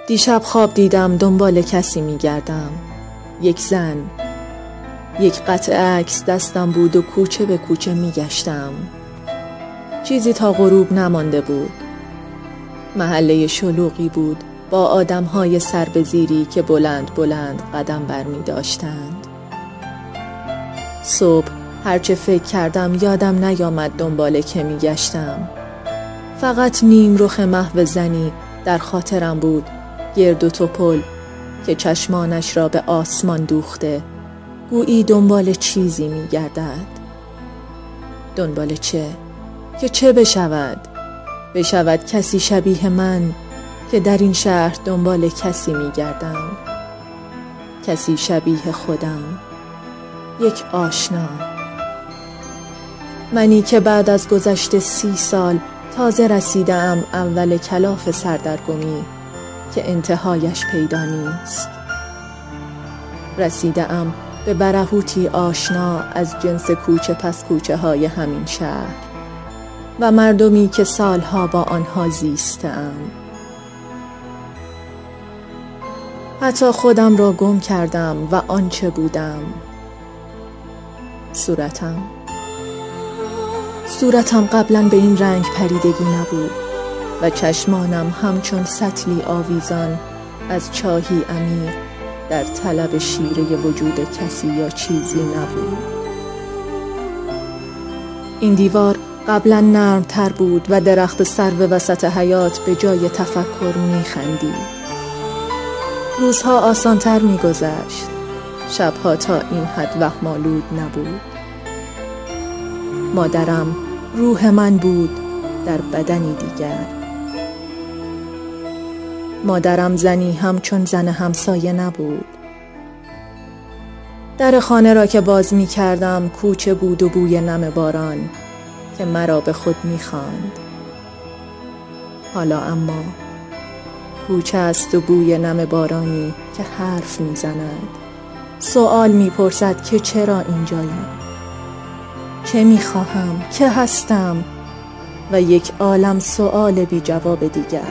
دیشب خواب دیدم دنبال کسی میگردم. یک زن. یک قطعه عکس دستم بود و کوچه به کوچه میگشتم. چیزی تا غروب نمانده بود. محله شلوغی بود با آدمهای سر به زیری که بلند بلند قدم برمی داشتند. صبح هرچه فکر کردم یادم نیامد دنبال که میگشتم. فقط نیم رخ محو زنی در خاطرم بود، گرد و توپل که چشمانش را به آسمان دوخته، گویی دنبال چیزی میگردد. دنبال چه؟ که چه بشود؟ بشود کسی شبیه من که در این شهر دنبال کسی میگردم، کسی شبیه خودم، یک آشنا. منی که بعد از گذشت 30 سال تازه رسیدم اول کلاف سردرگمی که انتهایش پیدا نیست. رسیدم به برهوتی آشنا از جنس کوچه پس کوچه های همین شهر و مردمی که سالها با آنها زیستم. حتی خودم را گم کردم و آنچه بودم. صورتم قبلا به این رنگ پریدگی نبود و چشمانم همچون سطلی آویزان از چاهی عمیق در طلب شیره وجود کسی یا چیزی نبود. این دیوار قبلا نرم‌تر بود و درخت سرو وسط حیاط به جای تفکر می‌خندید. روزها آسان‌تر می‌گذشت، شبها تا این حد وهم‌آلود نبود. مادرم روح من بود در بدنی دیگر. مادرم زنی همچون زن همسایه نبود. در خانه را که باز می کردم کوچه بود و بوی نم باران که مرا به خود می خواند. حالا اما کوچه است و بوی نم بارانی که حرف می زند، سؤال می پرسد که چرا اینجایم، چه می خواهم، که هستم و یک عالم سؤال بی جواب دیگر.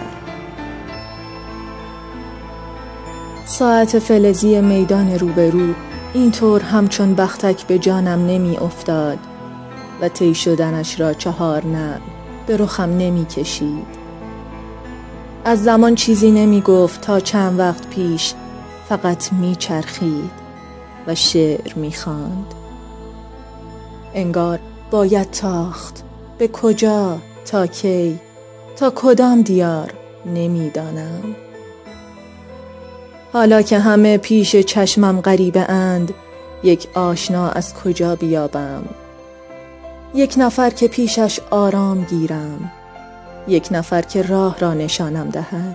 ساعت فلزی میدان روبرو اینطور همچون بختک به جانم نمی افتاد و طی شدنش را 4 نعل به رخم نمی کشید. از زمان چیزی نمی گفت تا چند وقت پیش فقط می چرخید و شعر می خواند. انگار باید تاخت. به کجا؟ تا کی؟ تا کدام دیار؟ نمیدانم. حالا که همه پیش چشمم غریبه اند، یک آشنا از کجا بیابم؟ یک نفر که پیشش آرام گیرم، یک نفر که راه را نشانم دهد.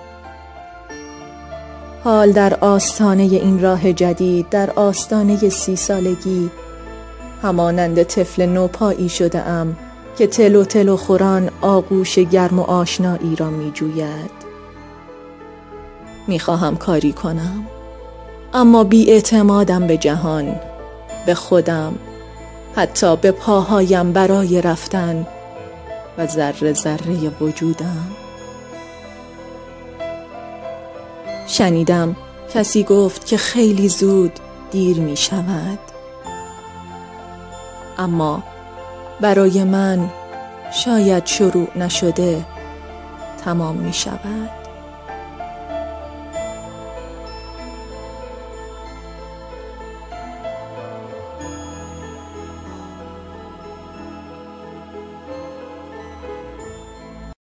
حال در آستانه این راه جدید، در آستانه 30 سالگی، همانند طفل نوپایی شده ام که تلو تلو خوران آغوش گرم و آشنایی را می جوید. می خواهم کاری کنم، اما بی اعتمادم به جهان، به خودم، حتی به پاهایم برای رفتن و ذره ذره وجودم. شنیدم کسی گفت که خیلی زود دیر می شود، اما برای من شاید شروع نشده تمام می شود.